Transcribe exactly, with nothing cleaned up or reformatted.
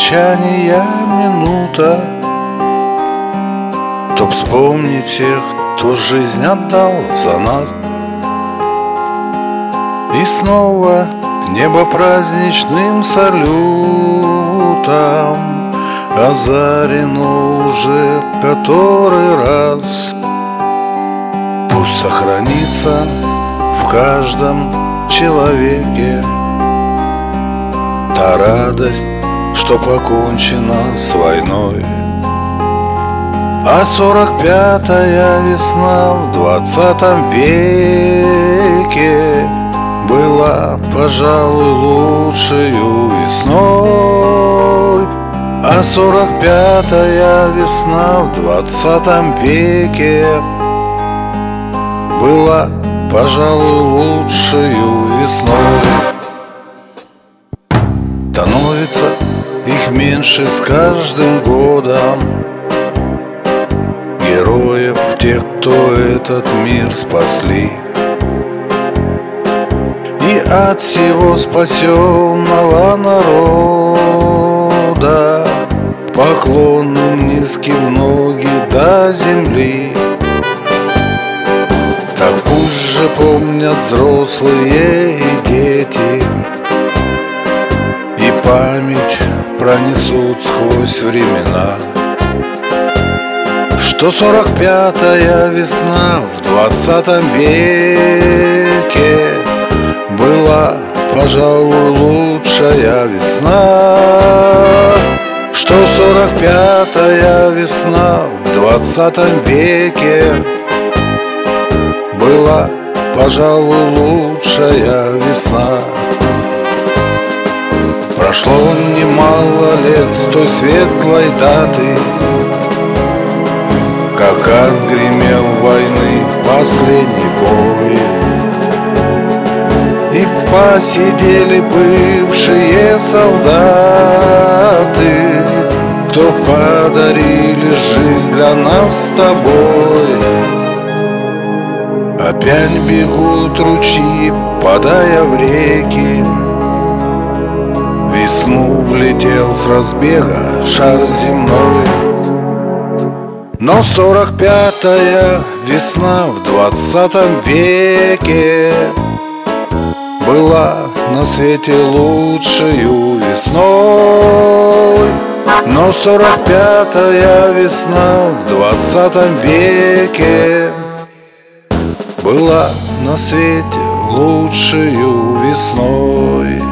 прощания минута, чтоб вспомнить тех, кто жизнь отдал за нас. И снова небо праздничным салютом озарено уже который раз. Пусть сохранится в каждом человеке та радость, что покончена с войной. А сорок пятая весна в двадцатом веке была, пожалуй, лучшею весной. А сорок пятая весна в двадцатом веке была, пожалуй, лучшею весной. Становится их меньше с каждым годом, героев, тех, кто этот мир спасли. И от всего спасенного народа поклоны низкие в ноги до земли. Так пусть же помнят взрослые и дети, и память пронесут сквозь времена, что сорок пятая весна в двадцатом веке была, пожалуй, лучшая весна. Что сорок пятая весна в двадцатом веке была, пожалуй, лучшая весна. Прошло немало лет с той светлой даты, как отгремел войны последний бой. И посидели бывшие солдаты, кто подарили жизнь для нас с тобой. Опять бегут ручьи, падая в реки. Весну влетел с разбега шар земной. Но сорок пятая весна в двадцатом веке была на свете лучшею весной. Но сорок пятая весна в двадцатом веке была на свете лучшею весной.